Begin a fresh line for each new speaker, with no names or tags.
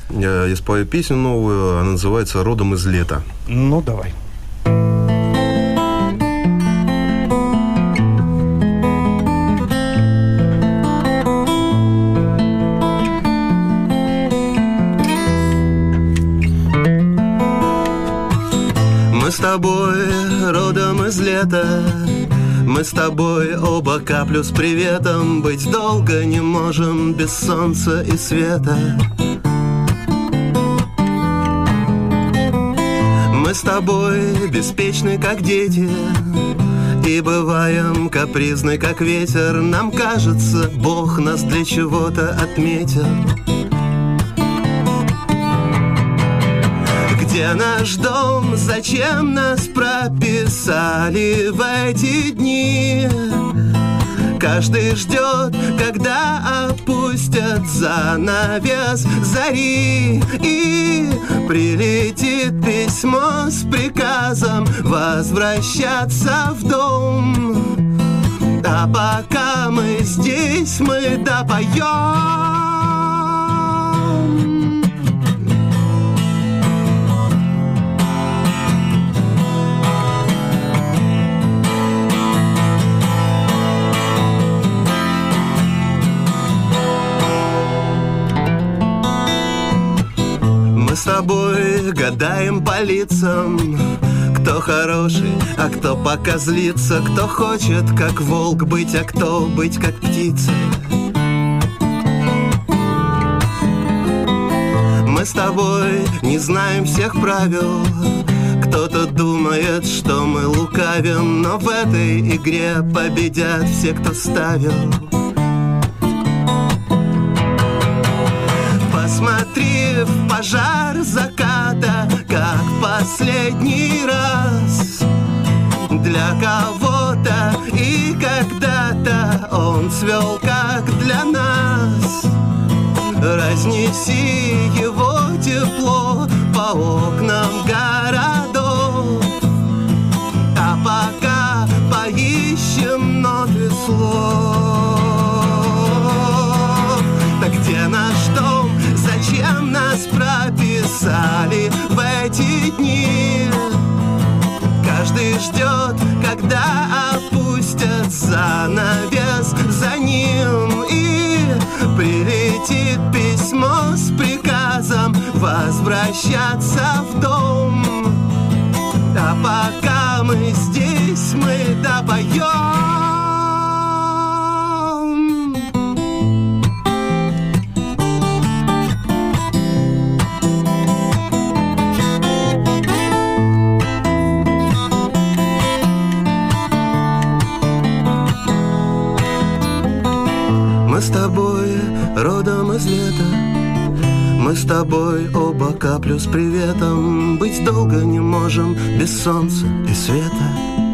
Я спою песню новую, она называется «Родом из лета».
Ну, давай.
Мы с тобой родом из лета, мы с тобой оба каплю с приветом. Быть долго не можем без солнца и света. Мы с тобой беспечны, как дети, и бываем капризны, как ветер. Нам кажется, Бог нас для чего-то отметил. Где наш дом? Зачем нас прописали в эти дни? Каждый ждет, когда опустят занавес зари, и прилетит письмо с приказом возвращаться в дом. А пока мы здесь, мы допоем. Мы с тобой гадаем по лицам, кто хороший, а кто пока злится, кто хочет, как волк быть, а кто быть, как птица. Мы с тобой не знаем всех правил, кто-то думает, что мы лукавим, но в этой игре победят все, кто ставил. Посмотри в пожар заката, как последний раз. Для кого-то и когда-то он цвел, как для нас. Разнеси его тепло по окнам городов, а пока поищем ноты слов. Так где наш дом? Зачем нас прописали в эти дни? Каждый ждет, когда опустят занавес за ним, и прилетит письмо с приказом возвращаться в дом. А пока мы здесь, мы допоем. Мы с тобой родом из лета, мы с тобой оба каплю с приветом. Быть долго не можем без солнца и света.